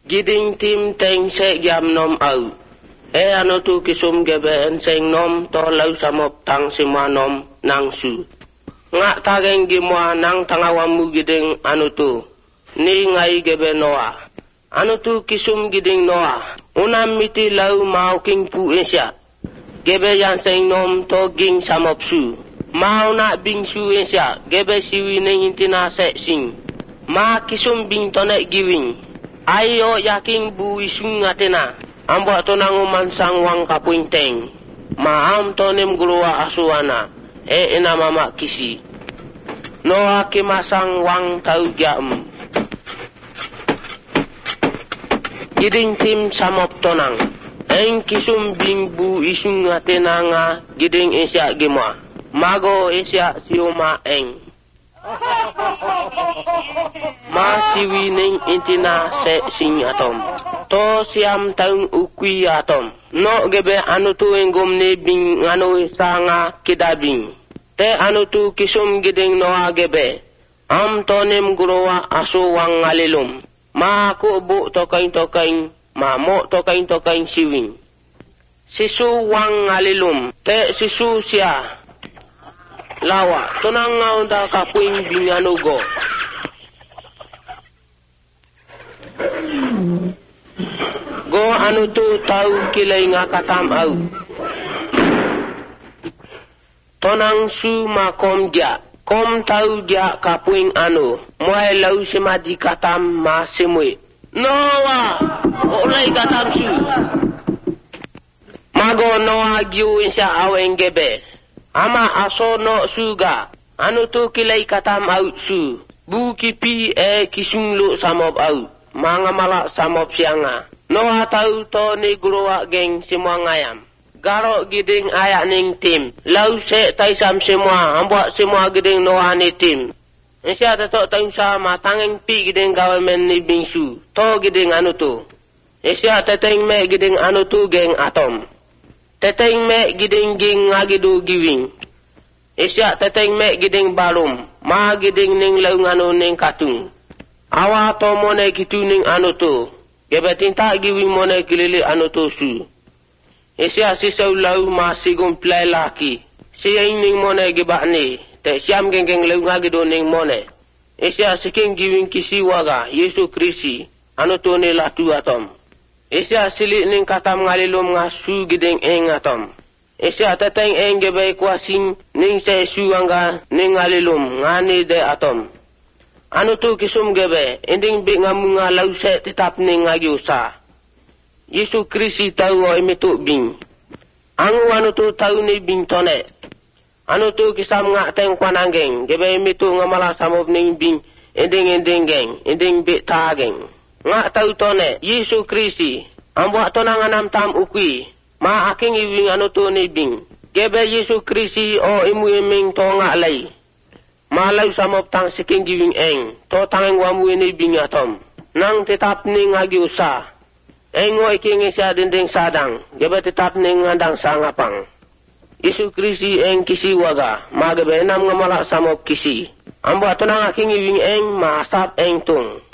Giding tim teng se giam nom au. Anu tu kisum gebe en seng nom to lau samop tang sima nom nang su. Ngak tageng gimwa nang tangawamu giding anu tu. Ni ngai gebe noa. Anu tu kisum giding noa. Unam miti lau mau king pu insya. Gebe yang seng nom to ging samop su. Mau nak bing su insya. Gebe siwi neng intina se sing. Ma kisum bing tonek giwing. Ayo yaking bu isung atena. Ambak to nanguman sang wang kapuinteng. Maam to nem gulua asuana. Ena mama kisi. Noa kimasang wang tau jam. Giding tim samop tonang. Eng kisum bing bu isung atena nga giding isya gima. Mago isya siuma eng. Masiwi ning intina se sing atom. To siam taung ukui atom. No gebe anu tu enggom ne bing anu sanga kidabing. Te anu tu kisum giding noa gebe. Am tonem gurowa asu wang ngalilum. Ma ku bu tokain ma mo tokain siwing. Sisu wang ngalilum. Te sisu sia. Lawa, tunang ngau da kapuing binganugo. Go anu tu tau kilay nga katam au. Tonang su makom dia. Kom tau dia kapuing anu. Muay lau semadi katam ma semui. Noa, olay katam su. Mago noa giu insya aweng gebe. Ama aso no suga. Anu tu kilay katam au su. Bu kipi kisung lu samop au. Mga malak samop sianga. Noa tau to ni guruwa geng semua ngayam. Garo giding ayak ning tim. Lau se taisam semua. Ambuak semua giding noa ni tim. Insya tatok taung sama. Tangeng pi giding gawamen ni bingsu. To giding anu tu. Insya teteng me giding anu tu geng atom. Teteng me giding ging ngagidu giwing. Isya teteng me giding balum. Ma giding ning laung anu ning katung. Awa to mone kitu ning anu tu. Gebe tinta giwing mone kilili anu tu su. Isya sisau lau ma sigum play laki. Siya ning mone gibak ni. Te siam geng laung ngagidu ning mone. Isya siking giwing kisi waga. Yesu Kristi. Anu tu ni latu atom. Isya silik ning katam ngalilum ngasu giding eng atom. Isya teteng eng gebe kuasing ning se su angga ning ngalilum ngani de atom. Anu tu kisum gebe ending bik ngamu ngalau se tetap ning ngagi usa. Yesu Kristi tau o imituk bing. Angu anu tu tau ni bing tonek. Anu tu kisam ngak teng kwananggeng gebe imituk ngamala samop ning bing ending geng ending bik ta geng. Ngak tau tone, Yesu Kristi, ambuak tonang anam tam ukui, ma aking iwing anu tu ni bing. Gebe Yesu Kristi o imu iming to ngak lay. Ma lau samop tang siking giwing eng, to tangeng wamu ini bing atom. Nang tetap ning agi usah. Eng o iking isya dinding sadang, gebe tetap ning ngandang sangapang. Yesu Kristi eng kisi waga, ma gebe enam ngamalak samop kisi. Ambuak tonang aking iwing eng, ma asap eng tung.